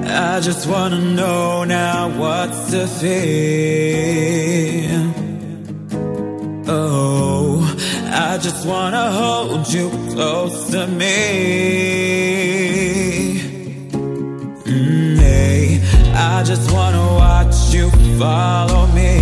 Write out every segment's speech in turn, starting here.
I just wanna know now what's the feel. Oh, I just wanna hold you close to me. Hey, I just wanna watch you follow me.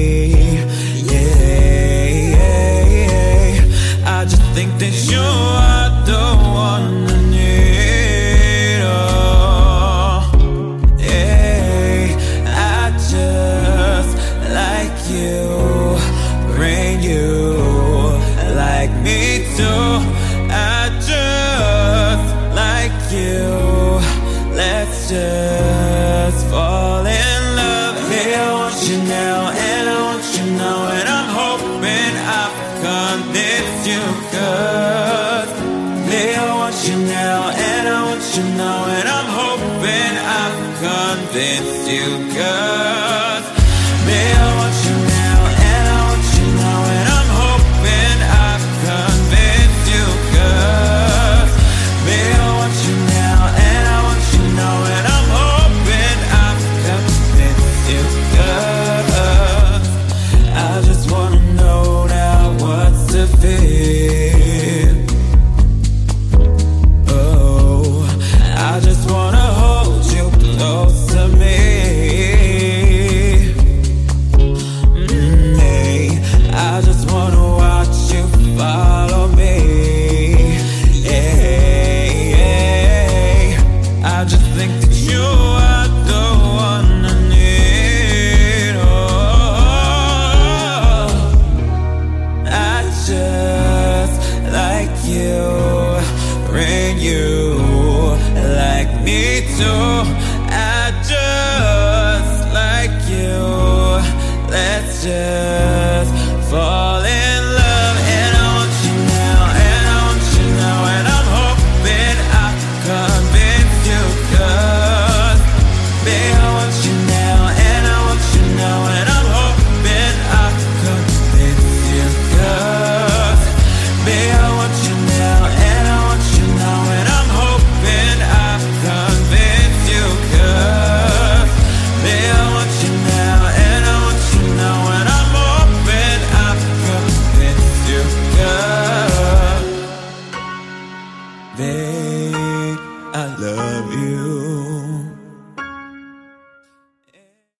Yeah, I just think that you are the one I need. Oh, hey, I just like you, bring you like me too. I just like you. Let's just fall in love. Hey, I want you now, and I want you now, and I'm hoping I've convinced you, 'cause hey, I want you now, and I want you now, and I'm hoping I've convinced you, 'cause hey, I want you now, and I want you now, and I'm hoping I've convinced you, 'cause hey, I want you now, and I want you now, and I'm hoping I've convinced you, 'cause I just wanna know now what's the feel. Oh, I just wanna hold you close to me. Hey, I just wanna watch you follow me. Hey, I just think that you are the one I need. Oh, I just like you, bring you like me too. I just like you. Let's just fall in love. And I want you now, and I want you now, and I'm hoping I convince you, 'cause babe, I want you now, and I want you now, and I'm hoping I convince you, 'cause babe, I want you now, and I want you now, and I'm hoping I convince you, 'cause babe, I want you now, and I want you now, and I'm hoping I convince you, 'cause babe, I love you.